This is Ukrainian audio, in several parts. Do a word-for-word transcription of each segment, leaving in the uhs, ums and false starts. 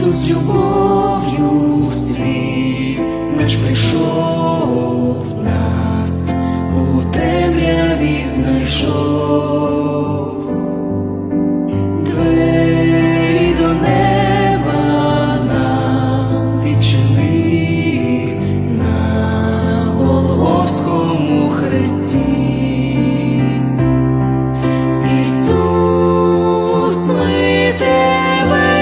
Ісус любов'ю в світ наш прийшов, нас у темряві знайшов. Двері до неба нам відчинив на Голгофському хресті. Ісус, ми тебе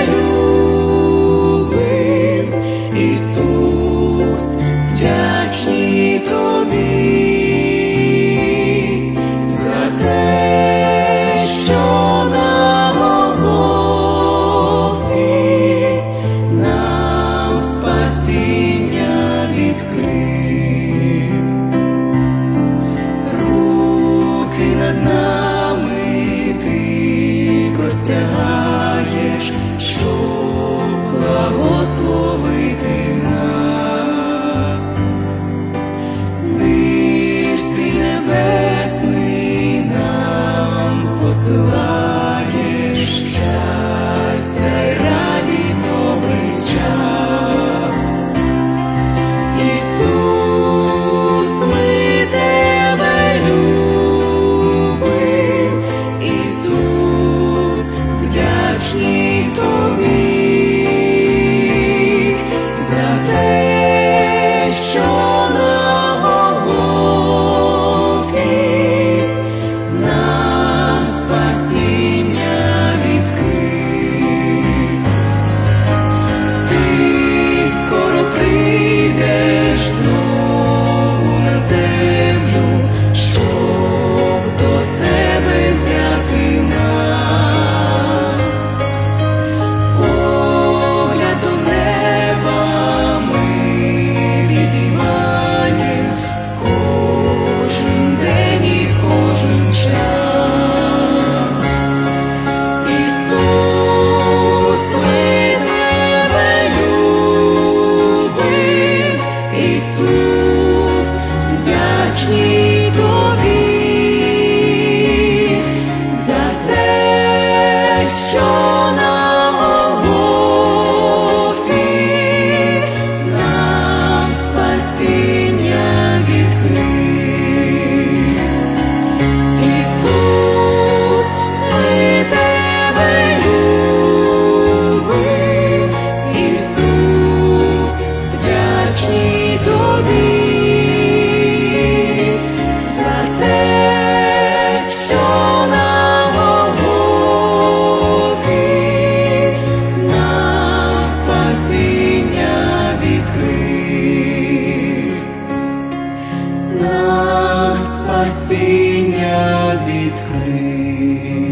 любим, Ісус, вдячні тобі за те, що на Голгофі нам спасіння відкрив. Руки над нами ти простягаєш, щоб благословити нас. Лиш свій небесний нам посилаєш щастя й радість, добрий час. Ісус, ми тебе любим, Ісус, вдячні тобі за те, що на Голгофі нам спасіння відкрив. Ти скоро прийдеш знову на землю, щоб до себе взяти нас. Погляд до неба ми підіймаєм кожен день і кожен час. Ісус, ми тебе любим, Ісус, вдячні тобі за те, що на Голгофі нам спасіння відкрив. Ісус, ми тебе любим, Ісус, вдячні тобі за те, що на Голгофі нам спасіння відкрив. Нам спасіння відкрив.